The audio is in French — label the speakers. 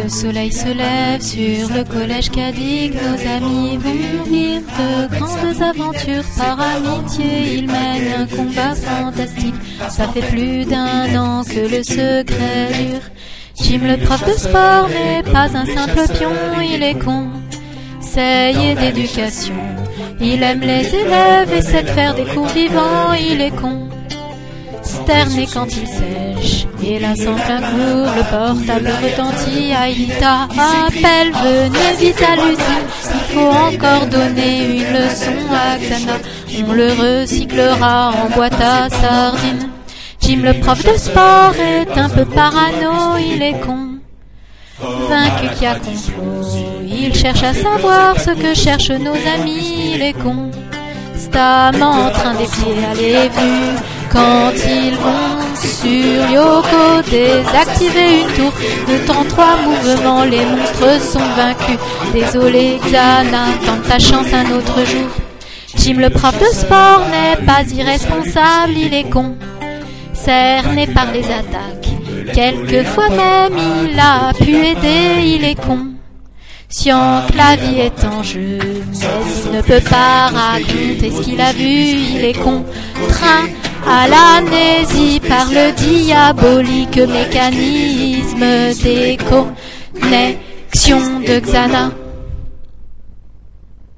Speaker 1: Le soleil se lève sur le collège Cadic. Nos amis vont vivre de grandes aventures. Par amitié, ils mènent un combat fantastique. Ça fait plus d'1 an que le secret dure. Jim, le prof de sport, n'est pas un simple pion. Il est conseiller d'éducation. Il aime les élèves, essaie de faire des cours vivants. Il est consterné quand il sèche. Et là, sans plein cours, le portable retentit. Aïlita appelle, venez vite à l'usine. Il faut encore donner une leçon à Xana. On le recyclera en boîte à sardines. Jim, le prof de sport, est un peu parano. Il est convaincu qu'il y a complot. Il cherche à savoir ce que cherchent nos amis. Il est constamment en train d'épier à les vues. Quand ils vont sur Yoko désactiver une tour de 33 mouvements, les monstres sont vaincus. Désolé Xana, tente ta chance un autre jour. Jim, le prof de sport, n'est pas irresponsable. Il est concerné par les attaques. Quelquefois même il a pu aider. Il est conscient que la vie est en jeu, mais il ne peut pas raconter ce qu'il a vu. Il est contraint à l'amnésie par le diabolique mécanisme des connexions de Xana.